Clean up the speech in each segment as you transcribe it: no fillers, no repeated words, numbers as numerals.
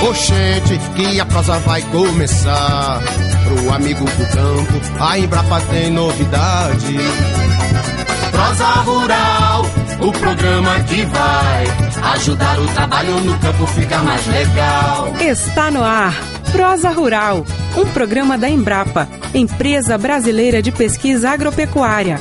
Oxente, que a prosa vai começar. Pro amigo do campo, a Embrapa tem novidade. Prosa Rural, o programa que vai ajudar o trabalho no campo ficar mais legal. Está no ar, Prosa Rural, um programa da Embrapa, Empresa Brasileira de Pesquisa Agropecuária.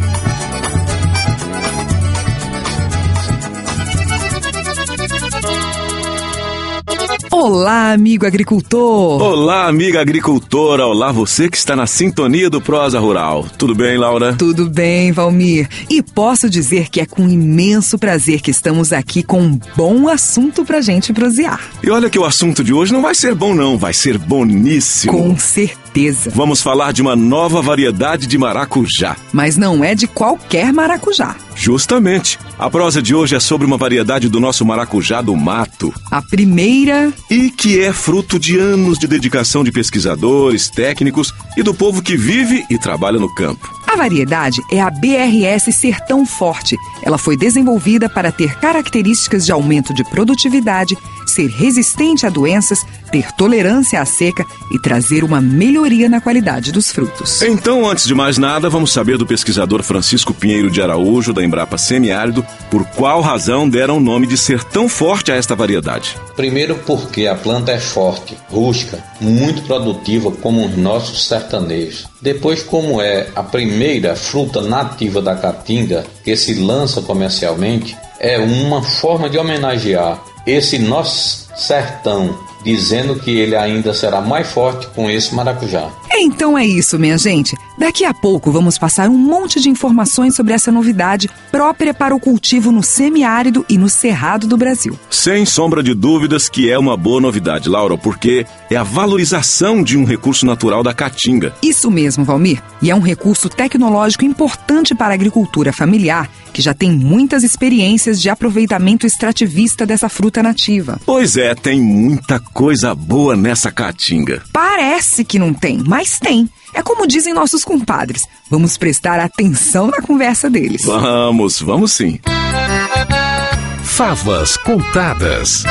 Olá, amigo agricultor! Olá, amiga agricultora! Olá, você que está na sintonia do Prosa Rural. Tudo bem, Laura? Tudo bem, Valmir. E posso dizer que é com imenso prazer que estamos aqui com um bom assunto pra gente prosear. E olha que o assunto de hoje não vai ser bom não, vai ser boníssimo. Com certeza. Vamos falar de uma nova variedade de maracujá. Mas não é de qualquer maracujá. Justamente. A prosa de hoje é sobre uma variedade do nosso maracujá do mato. A primeira... E que é fruto de anos de dedicação de pesquisadores, técnicos e do povo que vive e trabalha no campo. A variedade é a BRS Sertão Forte. Ela foi desenvolvida para ter características de aumento de produtividade, ser resistente a doenças, ter tolerância à seca e trazer uma melhoria na qualidade dos frutos. Então, antes de mais nada, vamos saber do pesquisador Francisco Pinheiro de Araújo, da Embrapa Semiárido, por qual razão deram o nome de Sertão Forte a esta variedade. Primeiro porque a planta é forte, rústica, muito produtiva como os nossos sertanejos. Depois, como é a primeira fruta nativa da caatinga que se lança comercialmente, é uma forma de homenagear esse nosso sertão, dizendo que ele ainda será mais forte com esse maracujá. Então é isso, minha gente. Daqui a pouco vamos passar um monte de informações sobre essa novidade própria para o cultivo no semiárido e no cerrado do Brasil. Sem sombra de dúvidas que é uma boa novidade, Laura, porque é a valorização de um recurso natural da caatinga. Isso mesmo, Valmir. E é um recurso tecnológico importante para a agricultura familiar, que já tem muitas experiências de aproveitamento extrativista dessa fruta nativa. Pois é, tem muita coisa boa nessa caatinga. Parece que não tem, mas tem. É como dizem nossos compadres. Vamos prestar atenção na conversa deles. Vamos sim. Favas contadas.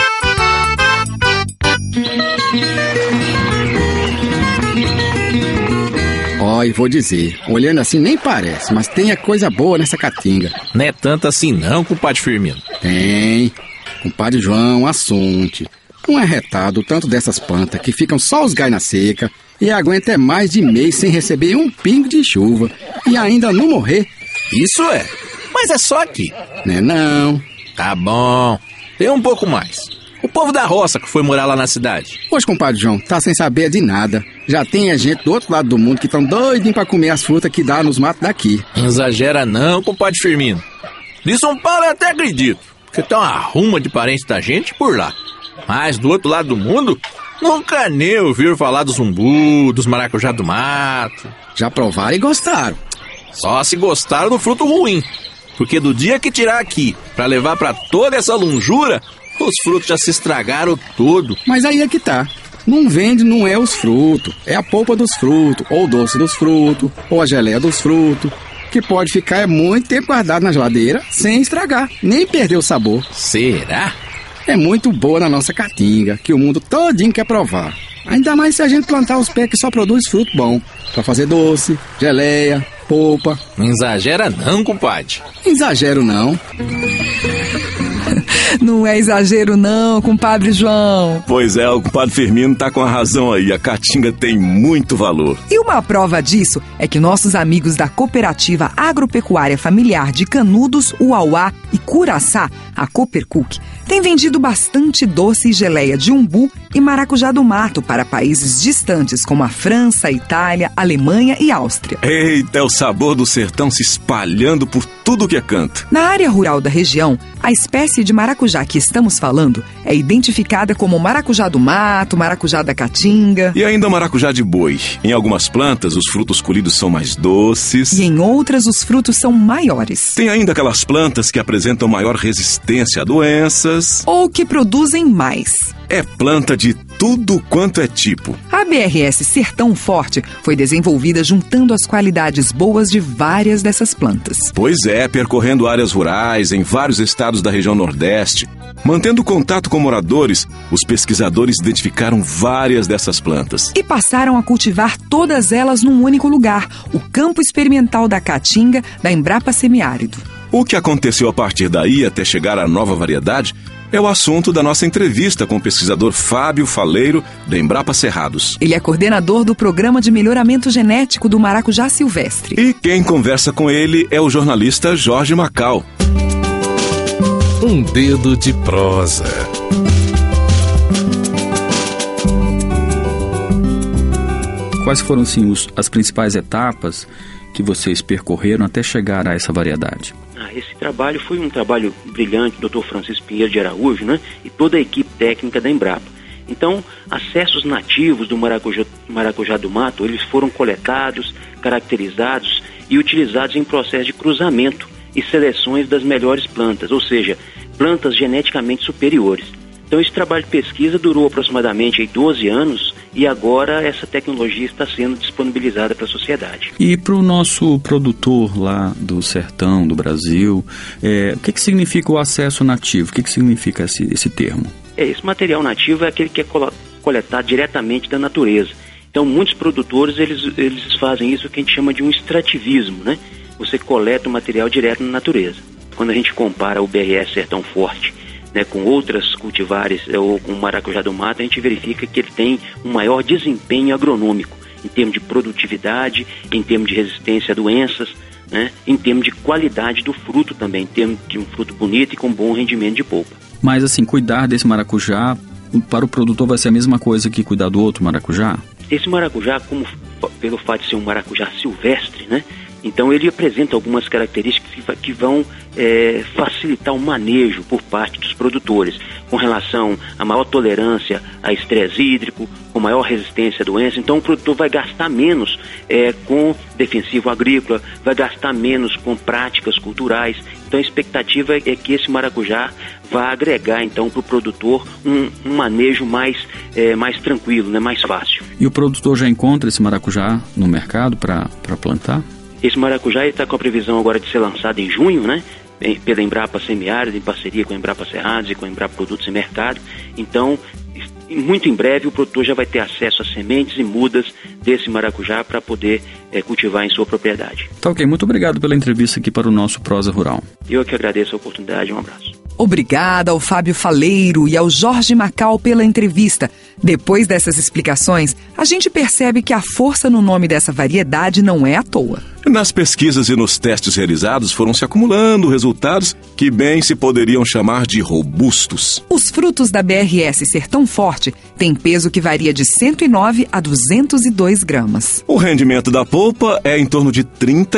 E vou dizer, olhando assim nem parece, mas tem coisa boa nessa caatinga. Não é tanto assim não, compadre Firmino. Tem. Compadre João, assunte. Não é retado tanto dessas plantas que ficam só os galhos na seca e aguenta mais de mês sem receber um pingo de chuva e ainda não morrer. Isso é, mas é só aqui. Né não. Tá bom, tem um pouco mais. O povo da roça que foi morar lá na cidade. Pois, compadre João, tá sem saber de nada. Já tem gente do outro lado do mundo que estão doidinhos pra comer as frutas que dá nos matos daqui. Não exagera não, compadre Firmino. De São Paulo eu até acredito, porque tem uma ruma de parentes da gente por lá. Mas do outro lado do mundo, nunca nem ouviram falar do zumbu, dos maracujá do mato. Já provaram e gostaram. Só se gostaram do fruto ruim. Porque do dia que tirar aqui pra levar pra toda essa longura, os frutos já se estragaram todo. Mas aí é que tá. Não vende, não é os frutos. É a polpa dos frutos, ou o doce dos frutos, ou a geleia dos frutos, que pode ficar muito tempo guardado na geladeira sem estragar, nem perder o sabor. Será? É muito boa na nossa caatinga, que o mundo todinho quer provar. Ainda mais se a gente plantar os pés que só produz fruto bom, pra fazer doce, geleia, polpa. Não exagera não, compadre. Exagero não. Não é exagero não, compadre João. Pois é, o compadre Firmino tá com a razão aí. A caatinga tem muito valor. E uma prova disso é que nossos amigos da Cooperativa Agropecuária Familiar de Canudos, Uauá e Curaçá, a Coopercook, têm vendido bastante doce e geleia de umbu e maracujá do mato para países distantes como a França, Itália, Alemanha e Áustria. Eita, é o sabor do sertão se espalhando por tudo que é canto. Na área rural da região, a espécie de maracujá que estamos falando é identificada como maracujá do mato, maracujá da caatinga. E ainda o maracujá de boi. Em algumas plantas, os frutos colhidos são mais doces. E em outras, os frutos são maiores. Tem ainda aquelas plantas que apresentam maior resistência a doenças. Ou que produzem mais. É planta de tudo quanto é tipo. A BRS Sertão Forte foi desenvolvida juntando as qualidades boas de várias dessas plantas. Pois é, percorrendo áreas rurais em vários estados da região Nordeste, mantendo contato com moradores, os pesquisadores identificaram várias dessas plantas. E passaram a cultivar todas elas num único lugar, o Campo Experimental da Caatinga, da Embrapa Semiárido. O que aconteceu a partir daí até chegar à nova variedade é o assunto da nossa entrevista com o pesquisador Fábio Faleiro, da Embrapa Cerrados. Ele é coordenador do Programa de Melhoramento Genético do Maracujá Silvestre. E quem conversa com ele é o jornalista Jorge Macal. Um dedo de prosa. Quais foram, sim, as principais etapas que vocês percorreram até chegar a essa variedade? Esse trabalho foi um trabalho brilhante do Dr. Francisco Pinheiro de Araújo, né, e toda a equipe técnica da Embrapa. Então, acessos nativos do maracujá do mato, eles foram coletados, caracterizados e utilizados em processo de cruzamento e seleções das melhores plantas, ou seja, plantas geneticamente superiores. Então, esse trabalho de pesquisa durou aproximadamente 12 anos e agora essa tecnologia está sendo disponibilizada para a sociedade. E para o nosso produtor lá do sertão, do Brasil, o que significa o acesso nativo? O que significa esse termo? Esse material nativo é aquele que é coletado diretamente da natureza. Então, muitos produtores eles fazem isso que a gente chama de um extrativismo, né? Você coleta o material direto na natureza. Quando a gente compara o BRS Sertão Forte, né, com outras cultivares ou com o maracujá do mato, a gente verifica que ele tem um maior desempenho agronômico, em termos de produtividade, em termos de resistência a doenças, né, em termos de qualidade do fruto também, em termos de um fruto bonito e com bom rendimento de polpa. Mas assim, cuidar desse maracujá, para o produtor vai ser a mesma coisa que cuidar do outro maracujá? Esse maracujá, pelo fato de ser um maracujá silvestre, né, então ele apresenta algumas características que vão facilitar o manejo por parte dos produtores, com relação a maior tolerância a estresse hídrico, com maior resistência a doença. Então o produtor vai gastar menos com defensivo agrícola, vai gastar menos com práticas culturais. Então a expectativa é que esse maracujá vai agregar então para o produtor um manejo mais tranquilo, né, mais fácil. E o produtor já encontra esse maracujá no mercado para plantar? Esse maracujá está com a previsão agora de ser lançado em junho, né? Pela Embrapa Semiárido, em parceria com a Embrapa Cerrados e com a Embrapa Produtos e Mercado. Então, muito em breve, o produtor já vai ter acesso a sementes e mudas desse maracujá para poder cultivar em sua propriedade. Tá ok, muito obrigado pela entrevista aqui para o nosso Prosa Rural. Eu que agradeço a oportunidade, um abraço. Obrigada ao Fábio Faleiro e ao Jorge Macal pela entrevista. Depois dessas explicações, a gente percebe que a força no nome dessa variedade não é à toa. Nas pesquisas e nos testes realizados foram se acumulando resultados que bem se poderiam chamar de robustos. Os frutos da BRS Sertão Forte têm peso que varia de 109 a 202 gramas. O rendimento da polpa é em torno de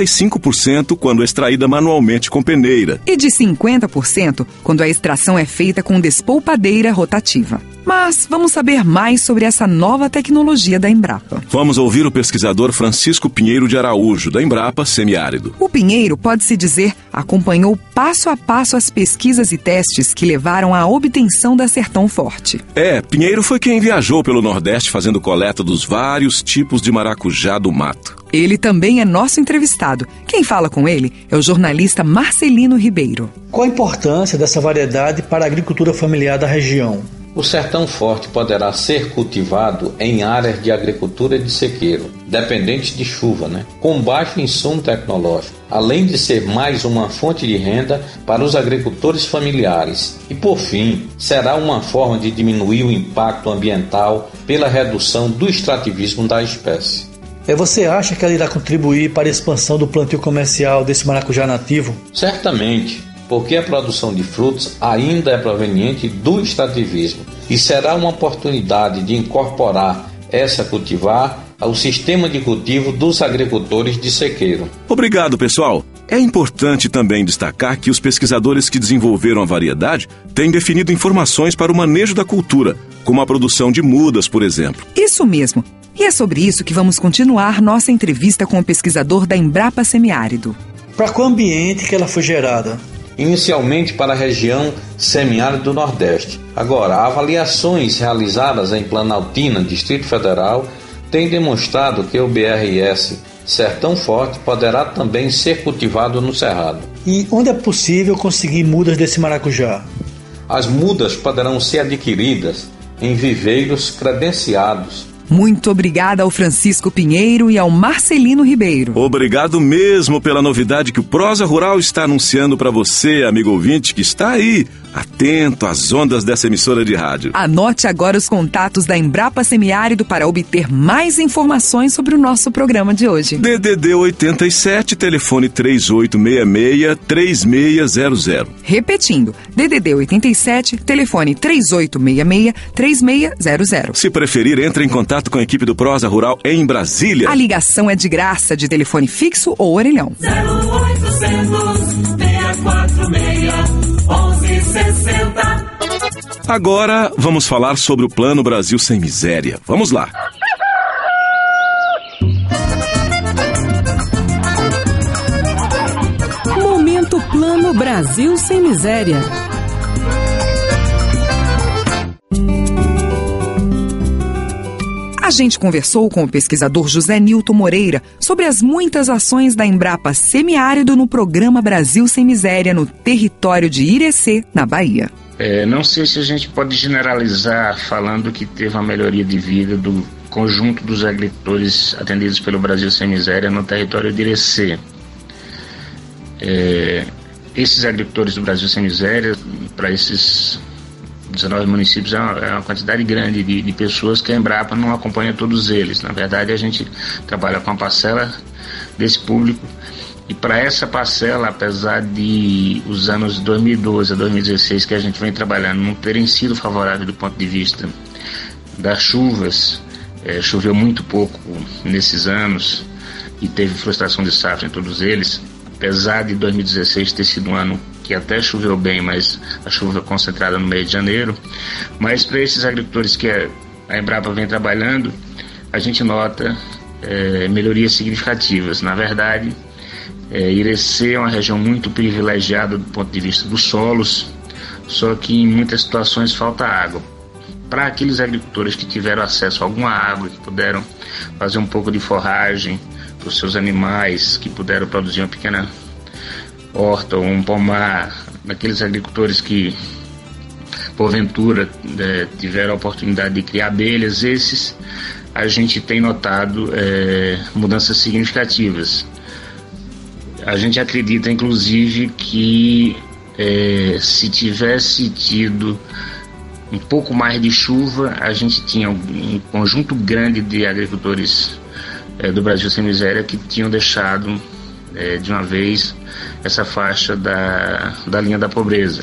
35% quando extraída manualmente com peneira. E de 50% quando a extração é feita com despolpadeira rotativa. Mas vamos saber mais sobre essa nova tecnologia da Embrapa. Vamos ouvir o pesquisador Francisco Pinheiro de Araújo, da Embrapa Semiárido. O Pinheiro, pode-se dizer, acompanhou passo a passo as pesquisas e testes que levaram à obtenção da Sertão Forte. Pinheiro foi quem viajou pelo Nordeste fazendo coleta dos vários tipos de maracujá do mato. Ele também é nosso entrevistado. Quem fala com ele é o jornalista Marcelino Ribeiro. Qual a importância dessa variedade para a agricultura familiar da região? O sertão forte poderá ser cultivado em áreas de agricultura de sequeiro, dependentes de chuva, com baixo insumo tecnológico, além de ser mais uma fonte de renda para os agricultores familiares. E, por fim, será uma forma de diminuir o impacto ambiental pela redução do extrativismo da espécie. Você acha que ela irá contribuir para a expansão do plantio comercial desse maracujá nativo? Certamente, porque a produção de frutos ainda é proveniente do extrativismo e será uma oportunidade de incorporar essa cultivar ao sistema de cultivo dos agricultores de sequeiro. Obrigado, pessoal! É importante também destacar que os pesquisadores que desenvolveram a variedade têm definido informações para o manejo da cultura, como a produção de mudas, por exemplo. Isso mesmo! E é sobre isso que vamos continuar nossa entrevista com o pesquisador da Embrapa Semiárido. Para qual ambiente que ela foi gerada? inicialmente para a região semiárida do Nordeste. Agora, avaliações realizadas em Planaltina, Distrito Federal, têm demonstrado que o BRS Sertão Forte poderá também ser cultivado no Cerrado. E onde é possível conseguir mudas desse maracujá? As mudas poderão ser adquiridas em viveiros credenciados. Muito obrigada ao Francisco Pinheiro e ao Marcelino Ribeiro. Obrigado mesmo pela novidade que o Prosa Rural está anunciando para você, amigo ouvinte, que está aí, atento às ondas dessa emissora de rádio. Anote agora os contatos da Embrapa Semiárido para obter mais informações sobre o nosso programa de hoje. DDD 87, telefone 3866-3600. Repetindo, DDD 87, telefone 3866-3600. Se preferir, entre em contato com a equipe do Prosa Rural em Brasília. A ligação é de graça, de telefone fixo ou orelhão. 0800-646-1160. Agora vamos falar sobre o Plano Brasil Sem Miséria. Vamos lá. Momento Plano Brasil Sem Miséria. A gente conversou com o pesquisador José Nilton Moreira sobre as muitas ações da Embrapa Semiárido no programa Brasil Sem Miséria no território de Irecê, na Bahia. Não sei se a gente pode generalizar falando que teve uma melhoria de vida do conjunto dos agricultores atendidos pelo Brasil Sem Miséria no território de Irecê. Esses agricultores do Brasil Sem Miséria, para esses 19 municípios, é uma quantidade grande de pessoas que a Embrapa não acompanha todos eles. Na verdade, a gente trabalha com uma parcela desse público, e para essa parcela, apesar de os anos 2012 a 2016 que a gente vem trabalhando não terem sido favoráveis do ponto de vista das chuvas, choveu muito pouco nesses anos e teve frustração de safra em todos eles. Apesar de 2016 ter sido um ano que até choveu bem, mas a chuva concentrada no mês de janeiro. Mas para esses agricultores que a Embrapa vem trabalhando, a gente nota melhorias significativas. Na verdade, Irecê é uma região muito privilegiada do ponto de vista dos solos, só que em muitas situações falta água. Para aqueles agricultores que tiveram acesso a alguma água, que puderam fazer um pouco de forragem para os seus animais, que puderam produzir uma pequena horta ou um pomar, daqueles agricultores que porventura tiveram a oportunidade de criar abelhas, esses a gente tem notado mudanças significativas. A gente acredita inclusive que se tivesse tido um pouco mais de chuva, a gente tinha um conjunto grande de agricultores do Brasil Sem Miséria que tinham deixado de uma vez essa faixa da linha da pobreza.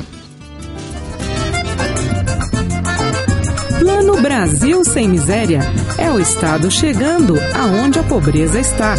Plano Brasil Sem Miséria é o Estado chegando aonde a pobreza está.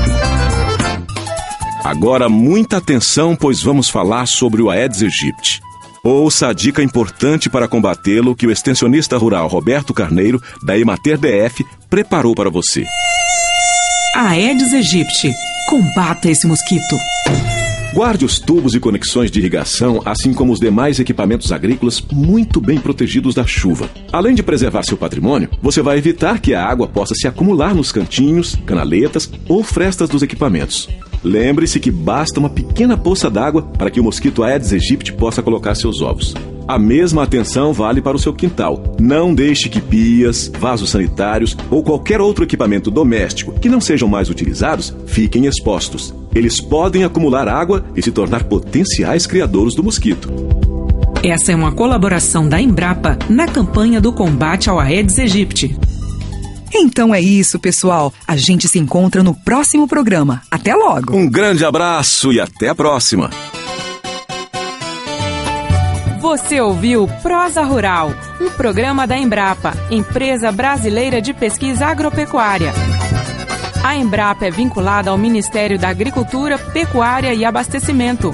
Agora muita atenção, pois vamos falar sobre o Aedes aegypti. Ouça a dica importante para combatê-lo que o extensionista rural Roberto Carneiro, da Emater DF, preparou para você. Aedes aegypti. Combata esse mosquito. Guarde os tubos e conexões de irrigação, assim como os demais equipamentos agrícolas, muito bem protegidos da chuva. Além de preservar seu patrimônio, você vai evitar que a água possa se acumular nos cantinhos, canaletas ou frestas dos equipamentos. Lembre-se que basta uma pequena poça d'água para que o mosquito Aedes aegypti possa colocar seus ovos. A mesma atenção vale para o seu quintal. Não deixe que pias, vasos sanitários ou qualquer outro equipamento doméstico que não sejam mais utilizados fiquem expostos. Eles podem acumular água e se tornar potenciais criadouros do mosquito. Essa é uma colaboração da Embrapa na campanha do combate ao Aedes aegypti. Então é isso, pessoal. A gente se encontra no próximo programa. Até logo. Um grande abraço e até a próxima. Você ouviu Prosa Rural, um programa da Embrapa, Empresa Brasileira de Pesquisa Agropecuária. A Embrapa é vinculada ao Ministério da Agricultura, Pecuária e Abastecimento.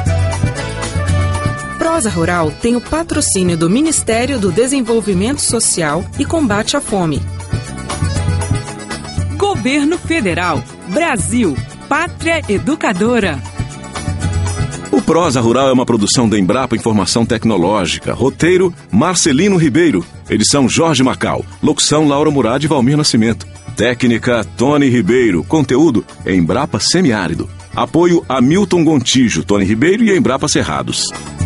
Prosa Rural tem o patrocínio do Ministério do Desenvolvimento Social e Combate à Fome. Governo Federal, Brasil, Pátria Educadora. O Prosa Rural é uma produção da Embrapa Informação Tecnológica. Roteiro, Marcelino Ribeiro. Edição, Jorge Macau. Locução, Laura Murad e Valmir Nascimento. Técnica, Tony Ribeiro. Conteúdo, Embrapa Semiárido. Apoio, Hamilton Gontijo, Tony Ribeiro e Embrapa Cerrados.